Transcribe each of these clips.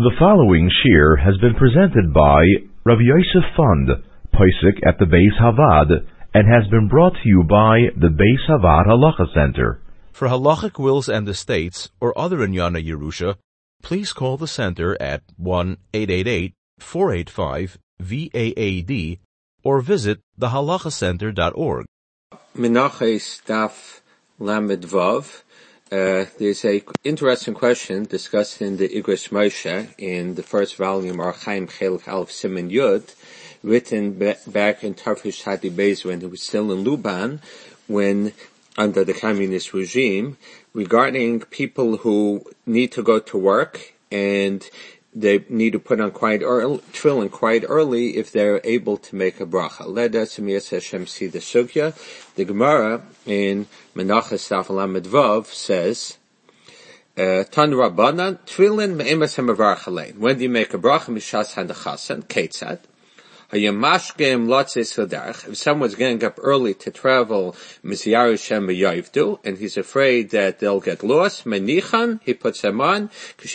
The following shir has been presented by Rav Yosef Fund, Pesach at the Beis Havad, and has been brought to you by the Beis Havad Halacha Center. For halachic wills and estates or other Inyana Yerusha, please call the center at 1-888-485-VAAD or visit thehalachacenter.org. Menachos Daf Lamed Vav. There's a interesting question discussed in the Igros Moshe in the first volume, Archaim Chelik Aleph Siman Yud, written back in Tarfish Hadi Beis when he was still in Luban, when under the communist regime, regarding people who need to go to work and they need to put on tefillin quite early if they're able to make a bracha. Let us Hashem see the sugya. The Gemara in Menachos Daf Lamed Vav says, Tan Rabbanan tefillin me'emas hamavarach alein. When do you make a bracha? Mishas hanachasan ketzad. If someone's getting up early to travel, and he's afraid that they'll get lost, he puts them on.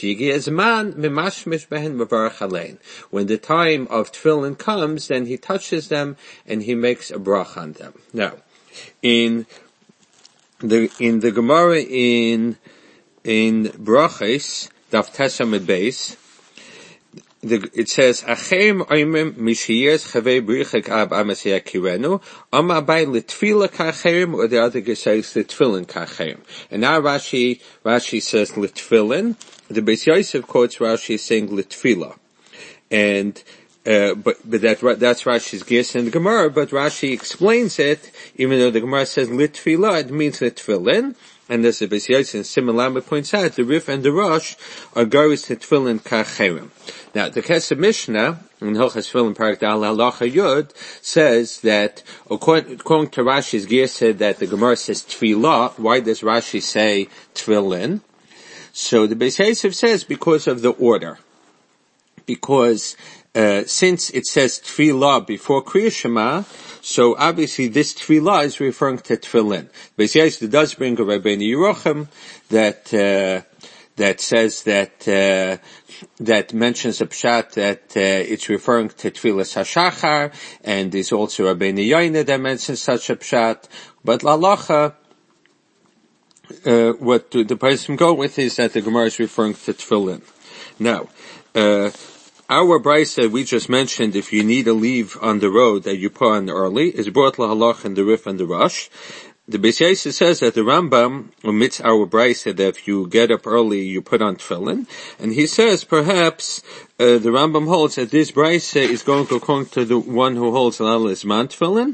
When the time of tefillin comes, then he touches them and he makes a brach on them. Now, in the Gemara in Brachos, Daf Tesamid Beis, it says, Achem oimim mishiyers chavei brichik ab amasya kirenu, amabai litfila kachem, or the other says litfilin kachem. And now Rashi says litfilin. The Beis Yosef quotes Rashi saying litfila. And, but that's Rashi's guess in the Gemara, but Rashi explains it, even though the Gemara says litfila, it means litfilin. And as the Beis Yosef and Simon points out, the Rif and the Rosh are goes to tefillin kachem. Now, the Kesef Mishnah in Hilchos Tefillin Parak Dal Halacha Yud says that according to Rashi's gear said that the Gemara says tefillah. Why does Rashi say tefillin? So the Beis Yosef says because of the order. Because since it says tefillah before Kriya Shema, so obviously this tefillah is referring to tefillin. Beis Yosef does bring a Rabbeinu Yerucham that says that mentions a pshat that it's referring to tefillas hashachar, and there's also Rabbeinu Yoina that mentions such a pshat. But l'halacha, what the person go with is that the Gemara is referring to tefillin. Now, our brisa we just mentioned, if you need to leave on the road that you put on early, is brought l'halach in the Rif and the Rosh. The Beis Yosef says that the Rambam omits our brisa that if you get up early you put on tefillin, and he says perhaps the Rambam holds that this brisa is going to come to the one who holds Laila is man tefillin,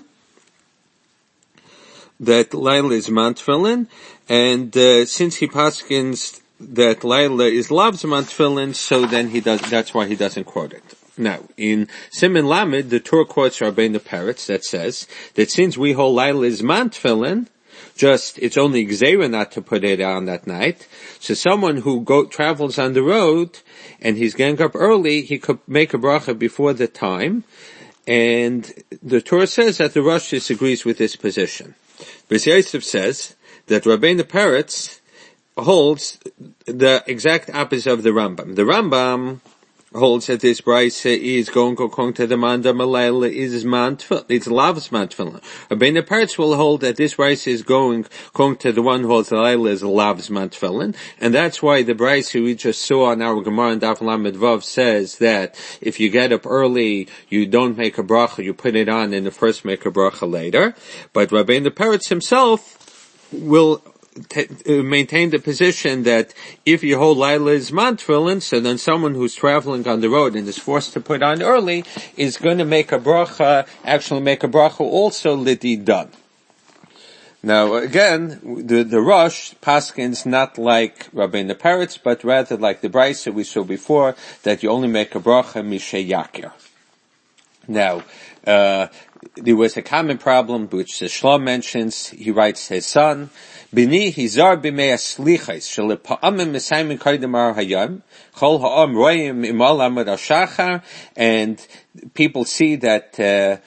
that Laila is man tefillin, and since he paskins that Laila is lav's man tefillin, so then that's why he doesn't quote it. Now, in Siman Lamed, the Torah quotes Rabbeinu Peretz that says that since we hold Laila is man tefillin, it's only Gzeira not to put it on that night. So someone who travels on the road and he's getting up early, he could make a bracha before the time. And the Torah says that the Rosh disagrees with this position. Beis Yosef says that Rabbeinu Peretz holds the exact opposite of the Rambam. The Rambam holds that this brisa is going to the man that Malayla is man tefillin. It's lav's man tefillin. Rabbeinu Peretz will hold that this brisa is going to the one who holds Malayla is lav's man tefillin, and that's why the brisa we just saw on our Gemara in Daf Lamed Vav says that if you get up early, you don't make a bracha, you put it on, and the first make a bracha later. But Rabbeinu Peretz himself will maintain the position that if you hold Laila is man tefillin, so then someone who's traveling on the road and is forced to put on early is going to make a bracha also lidi done. Now again, the Rosh paskins not like Rabbeinu Peretz, but rather like the brisa we saw before, that you only make a bracha mishe yakir. Now, there was a common problem which the Shlomo mentions. He writes his son, Bini hizar b'mei aslichais shel pa'amim mesaymin koydem ar hayom chol ha'am royim imal amud hashachar, and people see that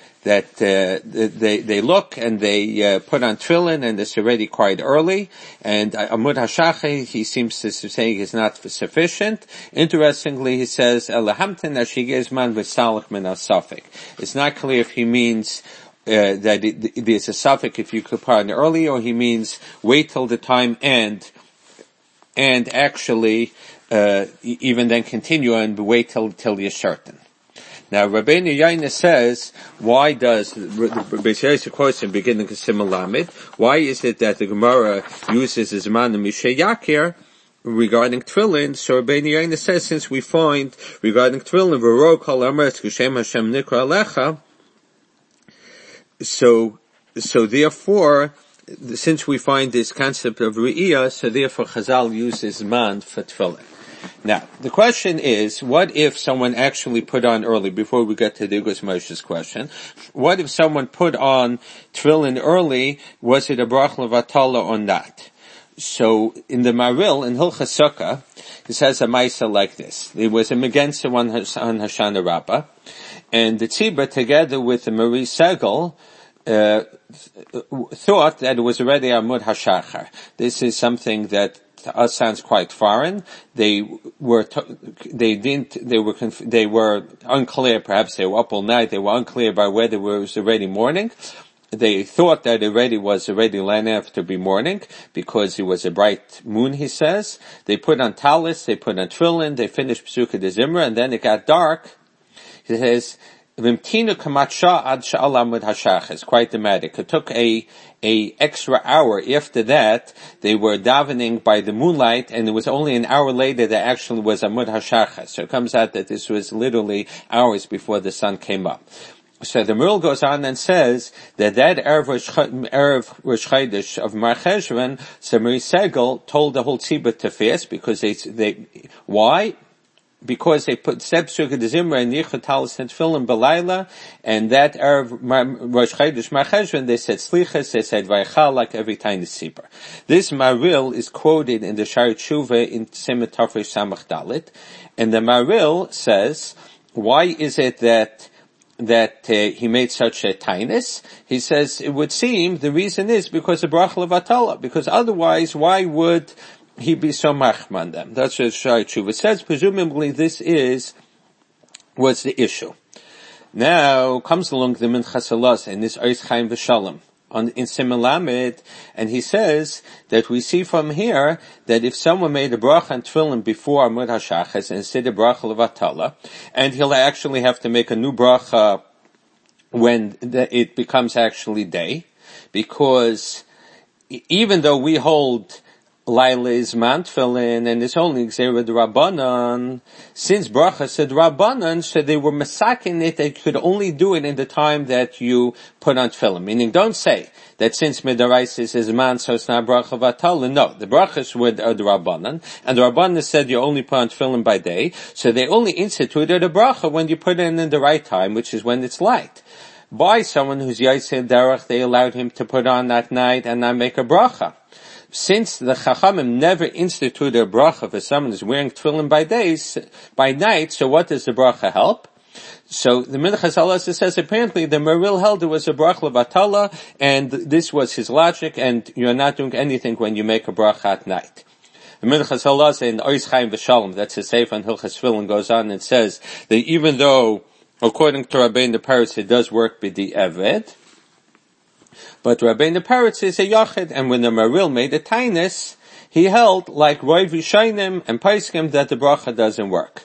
they look and they put on tefillin, and it's already quite early, and amud hashachar he seems to say is not sufficient. Interestingly, he says elahamten ashigezman v'salach min asafik. It's not clear if he means that there's a suffix if you could put on early, or he means wait till the time and actually even then continue and wait till you're certain. Now, Rabbeinu Yaina says, why does the question beginning of Simon Lamed? Why is it that the Gemara uses the Zman of Mishay Yakir regarding tefillin? So Rabbeinu Yaina says, since we find regarding tefillin, V'ro kol amret kushem Hashem nikra alecha. So therefore, since we find this concept of Re'iyah, so therefore Chazal uses man for tefillin. Now, the question is, what if someone actually put on early, before we get to the Igos Moshe's question, what if someone put on tefillin early, was it a brach levatala or not? So, in the Maril, in Hilchas Sukkah, it says a Maisa like this. There was a Megensa on Hoshana Rabbah, and the Tzibah, together with the Marie Segel, thought that it was already Amud HaShachar. This is something that to us sounds quite foreign. They were unclear, perhaps they were up all night, they were unclear about whether it was already morning. They thought that it was already long enough to be morning, because it was a bright moon, he says. They put on talis, they put on tefillin, they finished Pesukah de Zimra, and then it got dark. He says, it's quite dramatic. It took a extra hour after that. They were davening by the moonlight, and it was only an hour later that actually was Amud HaShachar. So it comes out that this was literally hours before the sun came up. So the Meril goes on and says that Erev Rosh Chodesh of Mar Cheshvan, Samari Segel told the whole tzibah to fast, because why? Because they put Pesukah de Zimra and Yichud Talis and Tefillin B'Layla, and that Erev Rosh Chodesh Mar Cheshvan, they said Slichas, they said Vaychal, like every time the Tzibur. This Maril is quoted in the Shari Tshuva in Siman Tafresh Samach Dalit, and the Maril says, why is it that he made such a tainus? He says it would seem the reason is because of brach levatala, because otherwise why would he be so machman them? That's what Shai Tshuva says. Presumably this was the issue. Now comes along the Minchas Halas and this Ois Chaim V'Shalom in Siman Lamed, and he says that we see from here that if someone made a bracha and tefillin before Amud HaShachar instead of bracha levatala, and he'll actually have to make a new bracha when it becomes actually day, because even though we hold Laila is man tefillin, and it's only Gzeira d'Rabbanan, since bracha said Rabbanan, so they were masaking it, they could only do it in the time that you put on tefillin. Meaning, don't say that since Midaraisis is man, so it's not bracha vatala. No, the brachas were the Rabbanan, and the Rabbanan said you only put on tefillin by day, so they only instituted a bracha when you put it in the right time, which is when it's light. By someone who's Yaisei Derech, they allowed him to put on that night and not make a bracha. Since the Chachamim never instituted a bracha for someone who's wearing tefillin by night, so what does the bracha help? So the Minchas Halas says apparently the Meril held it was a bracha levatala, and this was his logic, and you're not doing anything when you make a bracha at night. The Minchas Halas in Ois Chaim V'Shalom, that's his Sefer on Hilchas Tefillin, goes on and says that even though, according to Rabbeinu the Paris, it does work b'di eved, but Rabbeinu Peretz is a yachid, and when the Maril made a tainus, he held, like Roy Vishainim and Paiskim, that the bracha doesn't work.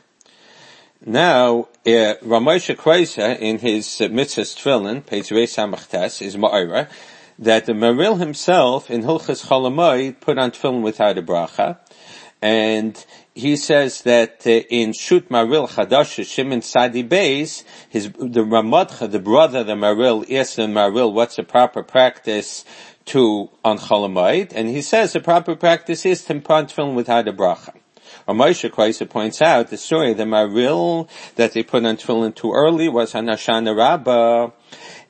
Now, Ramosha Kreisa, in his Mitzvahs Tefillin, page Reis Samachtes, is Ma'ira, that the Maril himself, in Hilchas Cholamoid, put on Tefillin without a bracha, and he says that in Shut Maril Chadash Shimon Sadi Beis, the Ramadcha, the brother of the Maril, asked the Maril what's the proper practice on Cholamoid, and he says the proper practice is to put on tefillin without a bracha. Moshe Kreisa points out the story of the Maril that they put on tefillin too early was on Hoshana Rabbah,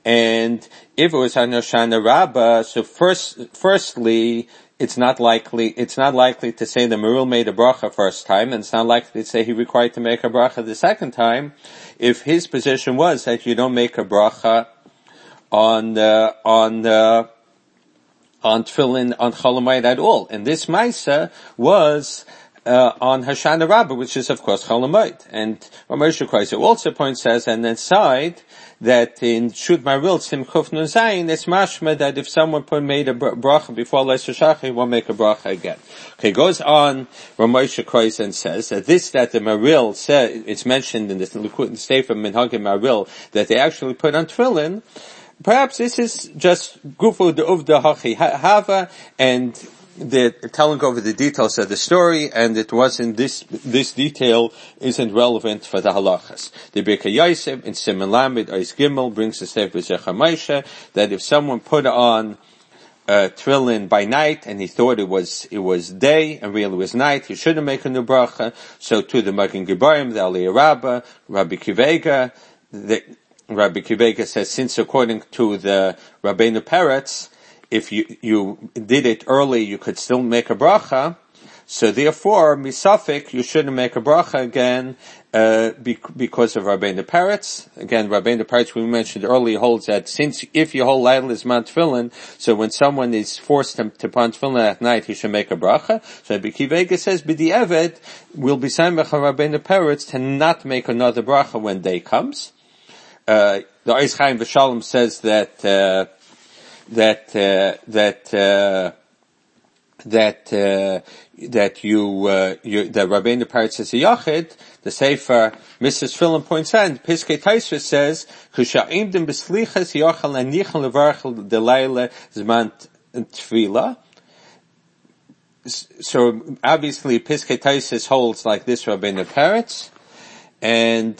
And if it was on Hoshana Rabbah, so firstly, it's not likely to say the Meril made a bracha first time, and it's not likely to say he required to make a bracha the second time, if his position was that you don't make a bracha on tefillin, on Chol Hamoed at all. And this Maisa was on Hoshana Rabbah, which is of course Chol Hamoed. And Moshe Kreiser also points out on that side that in Shut Maril Simchuf Nun Zayin, it's mashma that if someone made a bracha before Leis Shachar, he won't make a bracha again. Okay, goes on Moshe Kreiser and says that the Maril said, it's mentioned in the state from Minhagim Maril that they actually put on tefillin. Perhaps this is just Gufu de Uvda Hachi Hava, and they're telling over the details of the story, and it wasn't this detail isn't relevant for the halachas. The Birkei Yosef in Siman Lamed Ois Gimel brings the Sefer Zecher Moshe that if someone put on tefillin by night and he thought it was day and really it was night, he shouldn't make a new bracha. So to the Magen Gebarim, the Aliyah Rabbah, Rabbi Kivega, Rabbi Kivega says, since according to the Rabbeinu Peretz, if you did it early, you could still make a bracha. So therefore, misafik, you shouldn't make a bracha again, because of Rabbeinu Peretz. Again, Rabbeinu Peretz, we mentioned earlier, holds that if your whole Laila is Mount Tefillin, so when someone is forced to put Tefillin at night, he should make a bracha. So Rabbi Kivega says, B'di Eved, will be samech Rabbeinu Peretz to not make another bracha when day comes. The Ois Chaim V'Shalom says that Rabbeinu Peretz is a yachid. The Sefer Mrs. Philip points out, and Piskei Taisva says, "Kusha'imdim b'slichas yachal anichal levarchel delayla zman tefila." So obviously Piskei Taisva holds like this Rabbeinu Peretz, and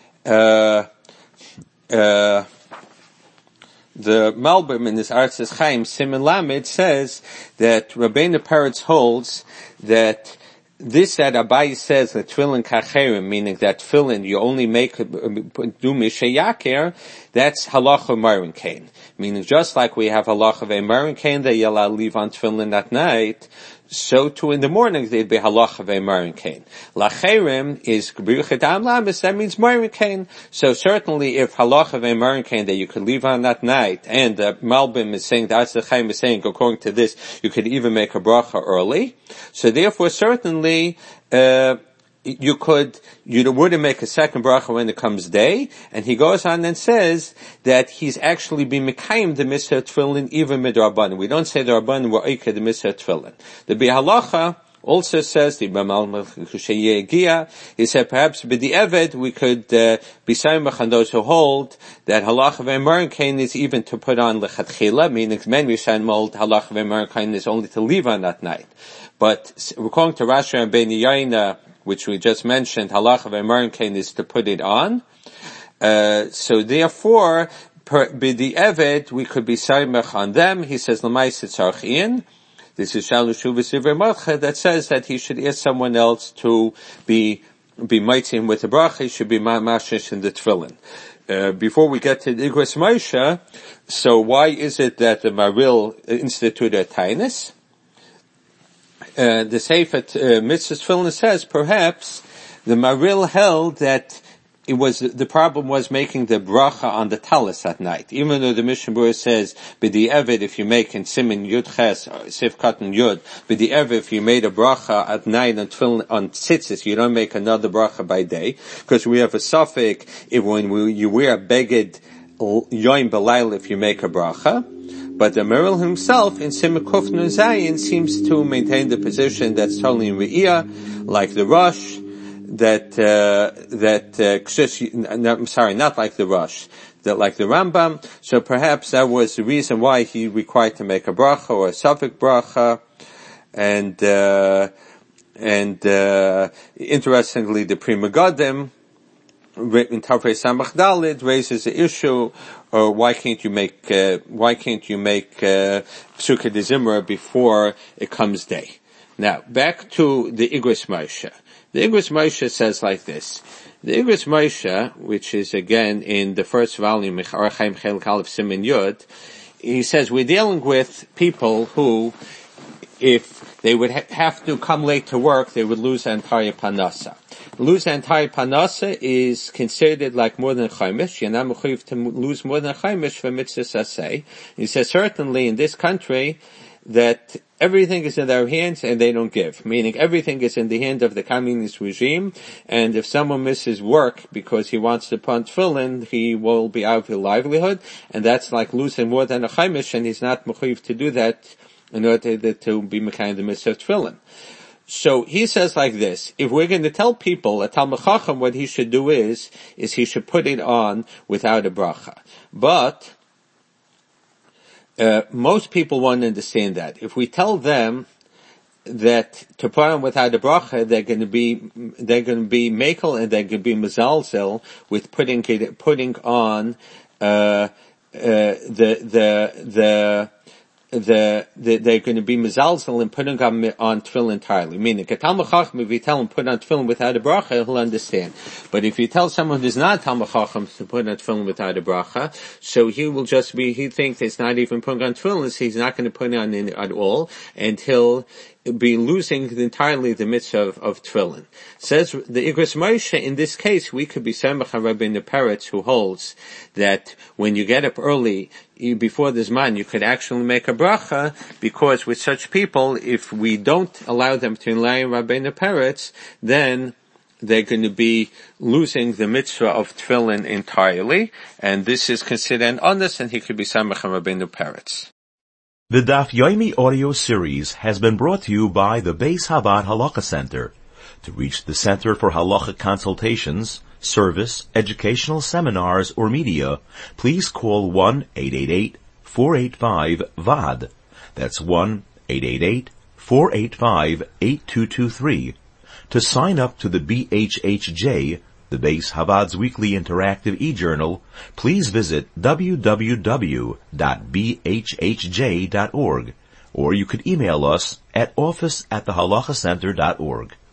the Malbim in his Artzes Chaim Siman Lamed says that Rabbeinu Peretz holds that this that Abai says that tefillin kacherim, meaning that tefillin you only make do mishayaker, that's halacha marin kain. Meaning just like we have halacha ve'marin kain that you're allowed to leave on tefillin at night, so too in the morning they'd be halacha ve'marin kain. Lacherim is gebiruchet am lamis, that means marin kain. So certainly if halacha ve'marin kain that you could leave on that night, and Malbim is saying, the Artzes Chaim is saying, according to this, you could even make a bracha early. So therefore certainly, you wouldn't make a second bracha when it comes day, and he goes on and says that he's actually been mekayim the mitzvah tefillin even midrabanan. We don't say the rabbanan were oikeh the mitzvah tefillin. The Bihalacha also says he said perhaps b'di eved we could be saimach on those who hold that halacha ve'marin kain is even to put on lechatchila, meaning many Rishonim hold halacha ve'marin kain is only to leave on that night. But according to Rashi and Bein Yaina, which we just mentioned, halacha ve'marin kain is to put it on. So therefore, b'di eved we could be saimach on them. He says l'maisa tzarchiin. This is Shalushu V'Sivir Malcha that says that he should ask someone else to be mighty with the bracha. He should be mashish in the tefillin. Before we get to the Igros Moshe, so why is it that the Maril instituted a tainus? The Sefer Mitzvah Tefillin says perhaps the Maril held that the problem was making the bracha on the talis at night. Even though the Mishnah Berurah says, b'di eved, if you make in Siman Yud Ches, Sif Katan Yud, b'di eved, if you made a bracha at night on tzitzis, you don't make another bracha by day, because we have a suffix, when you wear a beged yoim belayl, if you make a bracha. But the Meril himself in Siman Kuf Nun Zayin seems to maintain the position that's totally in Re'iyah, like the Rosh, not like the Rosh, that like the Rambam. So perhaps that was the reason why he required to make a bracha or a suffix bracha. And interestingly, the Pri Megadim in Tafrei Samach Dalid raises the issue, why can't you make Psukei de Zimra before it comes day? Now, back to the Igros Moshe. The Igros Moshe says like this. The Igros Moshe, which is again in the first volume, Or Chaim Chelik Aleph Siman Yud, he says we're dealing with people who, if they would have to come late to work, they would lose their entire panasa. Lose the entire panasa is considered like more than chaimish. You're not mechuyev to lose more than chaimish for mitzvah saseh. He says certainly in this country that everything is in their hands and they don't give. Meaning everything is in the hand of the communist regime, and if someone misses work because he wants to put tefillin, he will be out of his livelihood, and that's like losing more than a chaimish, and he's not mechuyev to do that in order to be mekayim the mitzvah of tefillin. So he says like this, if we're going to tell people, a Talmid Chacham, what he should do is he should put it on without a bracha. But most people won't understand that. If we tell them that to put on without a bracha, they're going to be mekel and they're going to be mezalzel with putting on they're going to be mezalzel and putting on tefillin entirely. Meaning, a Talmid Chacham, if you tell him put on tefillin without a bracha, he'll understand. But if you tell someone who's not Talmid Chacham to put on tefillin without a bracha, so he thinks it's not even putting on tefillin, so he's not going to put it on at all, and he'll be losing entirely the mitzvah of tefillin. Says the Igros Moshe, in this case, we could be Samech HaRabbeinu Peretz, who holds that when you get up early, before the Zman, you could actually make a bracha, because with such people, if we don't allow them to rely on Rabbeinu Peretz, then they're going to be losing the mitzvah of tefillin entirely, and this is considered an honest, and he could be Samech HaRabbeinu Peretz. The Daf Yomi audio series has been brought to you by the Beis Havad Halacha Center. To reach the Center for Halacha consultations, service, educational seminars, or media, please call 1-888-485-VAD. That's 1-888-485-8223. To sign up to the BHHJ, the Beis Havad's weekly interactive e-journal, please visit www.bhhj.org, or you could email us at office@thehalachacenter.org.